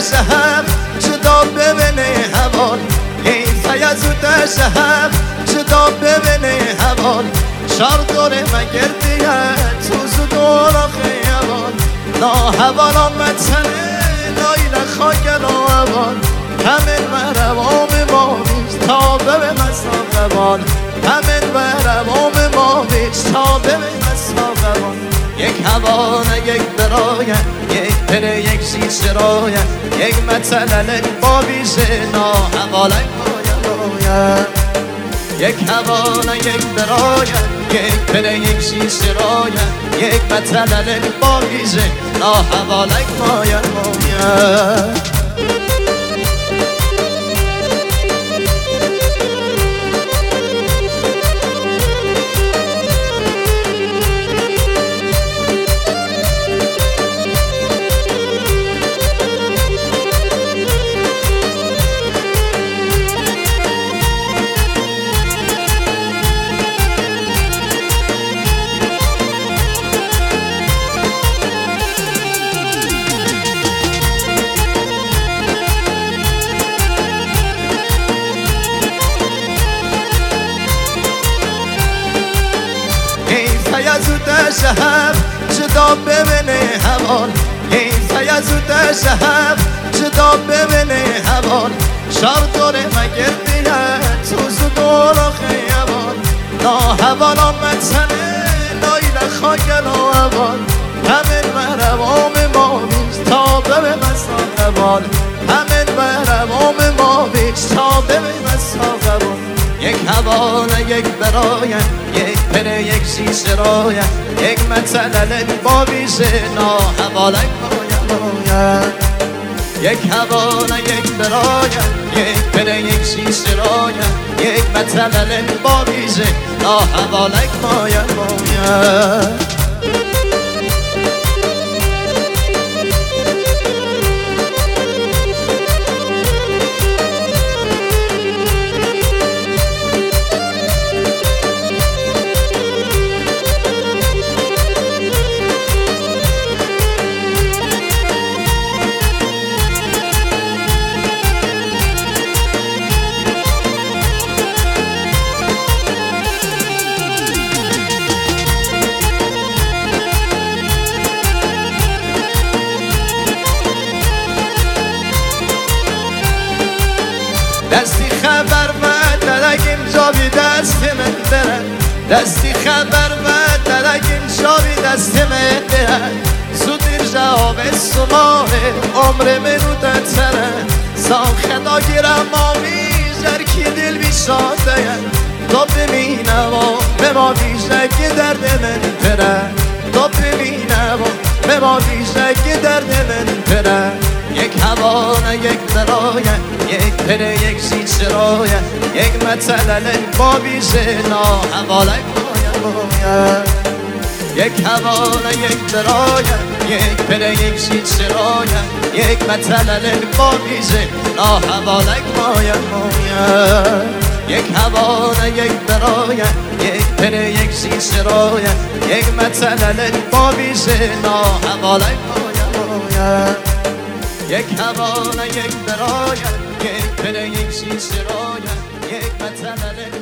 شهر جدا ببینه هوال حیفه یزود شهر جدا ببینه هوال شار دوره مگردیه توز دور خیوال نا هوال آمد سنه لایل خاکر و هوال همین مروام ما بیش تا به مساقبان همین مروام ما بیش تا به مساقبان یک هوانه یک برایه یک پره یک شیشه رایه یک متلل با بیشه نا حواله مایه یک هوانه یک برایه یک پره یک شیشه رایه یک متلل با بیشه نا حواله مایه یزود شهر جدا ببینه هوال حیفه یزود شهر جدا ببینه هوال شار دوره مگردیه توز دور خیوال نا هوال آمد سنه لایل خاکر و هوال همین مروام ما بیش تا به مساقبال همین مروام ما بیش تا به مساقبال یک هوانه یک برایه یک پره یک شیشه رایه یک متلل با بیشه نا حواله مایه یک هوانه یک برایه یک پره یک شیشه رایه یک متلل با بیشه نا حواله مایه دستی خبر و درگیم جابی دست من دره دستی خبر و درگیم جابی دست من دره زودیر جواب سماره عمر منو دتره ساخدا گیرم آمیزر کی دل بیشاده تو ببینم به ما بیشه که درد من پره تو ببینم به ما بیشه که درد من پره یک هوانه یک برایه یک پره یک شیشه رایه یک متلل با بیشه نا حواله مایه یک هوانه یک برایه یک پره یک شیشه رایه یک متلل با بیشه نا حواله مایه یک هوانه یک برایه یک پره یک شیشه رایه یک متلل با بیشه نا حواله مایه یک هوانه یک برایه یک پره یک شیشه رایه یک متلل